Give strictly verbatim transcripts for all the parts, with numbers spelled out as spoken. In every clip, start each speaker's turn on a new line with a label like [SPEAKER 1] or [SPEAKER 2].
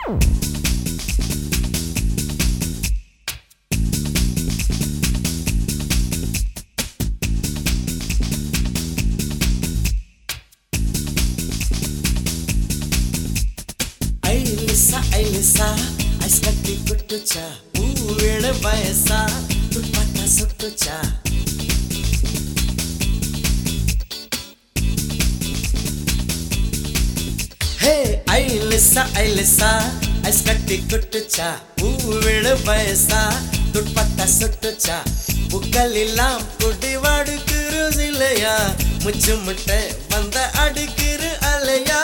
[SPEAKER 1] Ailisa, Ailisa, ice katti kuttucha, pooveda vayasa, turpatta suttucha. Hey, Ailisa, Ailisa, ice katti kuttucha, pooveda vayasa, turpatta suttucha. புக்கலெல்லாம் கொடி வாடுக்குரு சிலையா, முச்சு முட்டை வந்த அடுக்குரு அலையா.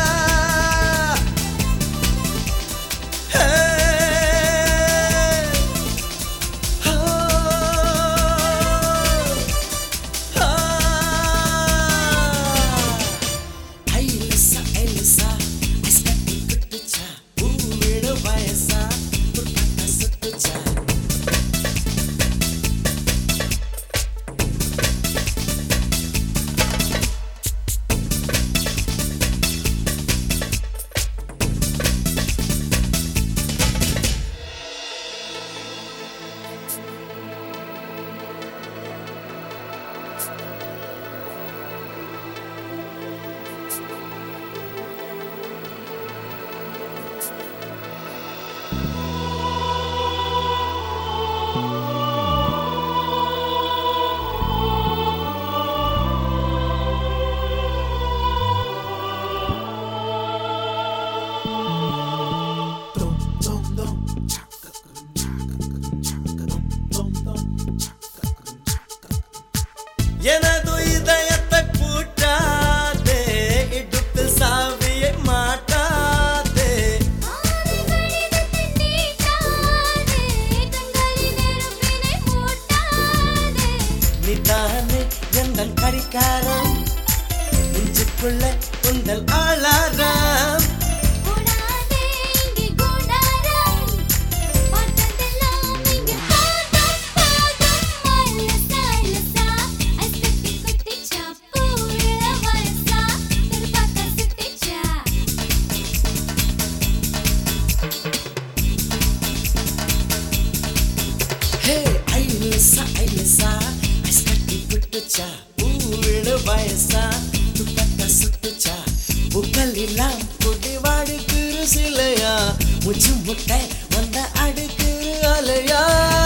[SPEAKER 1] எனது இதயத்தை பூட்டாதே, இடுப்பில் சாவியை மாட்டாதே. நீதானே எந்தன் கரிகாரம், நெஞ்சுக்குள்ள உந்தல் ஆளாரம். Hey, Ailisa, Ailisa, ice katti kuttucha, pooveda vayasa, turpatta suttucha. புக்கலெல்லாம் கொடி வாடுக்குரு சிலையா, முச்சு முட்டை வந்த அடுக்குரு அலையா.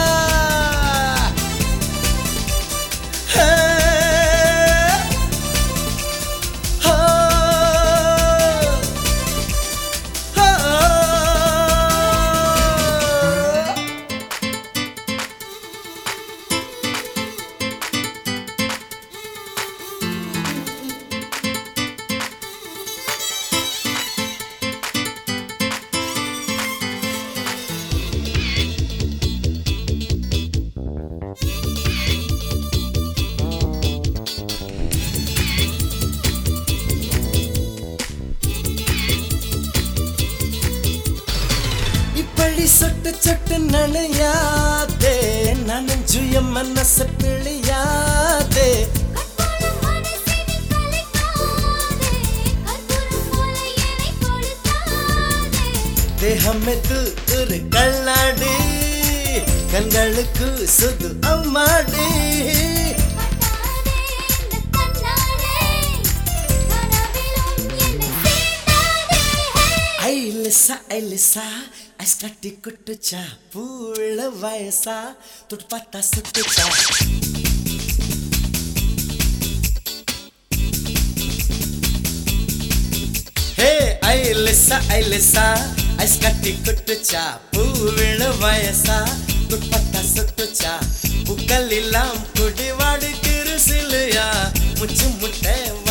[SPEAKER 1] சொட்டு சொட்டு நனையாதே, நனைஞ்சு என் மனச பிழியாதே. தேகமே தூரு கல்லாடி, கண்களுக்கு சுது அம்மாடி. Ailisa, Ailisa, ice katti kuttucha, pooveda vayasa, turpatta suttucha. Hey, Ailisa, Ailisa, ice katti kuttucha, pooveda vayasa, turpatta suttucha. புக்கலெல்லாம் கொடி வாடுக்குரு சிலையா, முச்சு முட்டை